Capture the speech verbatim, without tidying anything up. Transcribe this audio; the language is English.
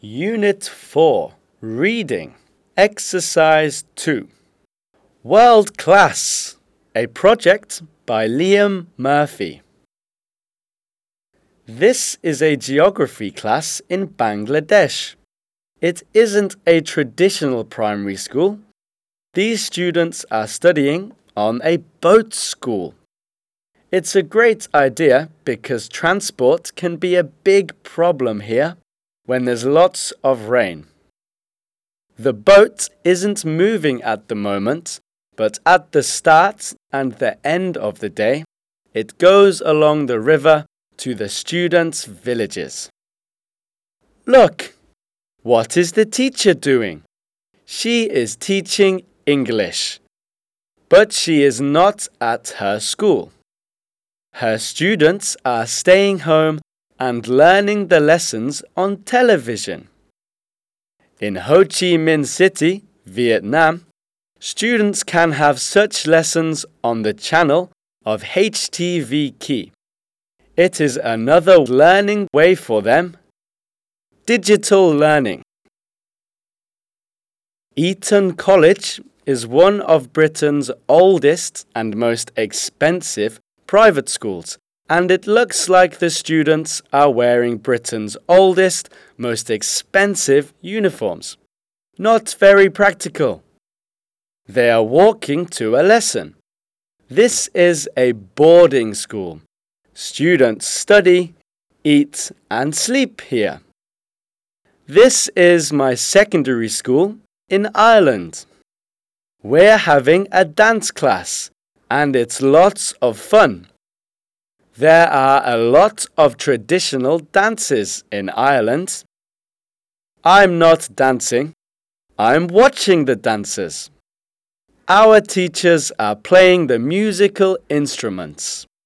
Unit four, Reading, Exercise two. World Class, a project by Liam Murphy. This is a geography class in Bangladesh. It isn't a traditional primary school. These students are studying on a boat school. It's a great idea because transport can be a big problem here when there's lots of rain. The boat isn't moving at the moment, but at the start and the end of the day, it goes along the river to the students' villages. Look, what is the teacher doing? She is teaching English, but she is not at her school. Her students are staying home and learning the lessons on television. In Ho Chi Minh City, Vietnam, students can have such lessons on the channel of H T V Key. It is another learning way for them. Digital learning. Eton College is one of Britain's oldest and most expensive private schools, and it looks like the students are wearing Britain's oldest, most expensive uniforms. Not very practical. They are walking to a lesson. This is a boarding school. Students study, eat, and sleep here. This is my secondary school in Ireland. We're having a dance class, and it's lots of fun. There are a lot of traditional dances in Ireland. I'm not dancing. I'm watching the dancers. Our teachers are playing the musical instruments.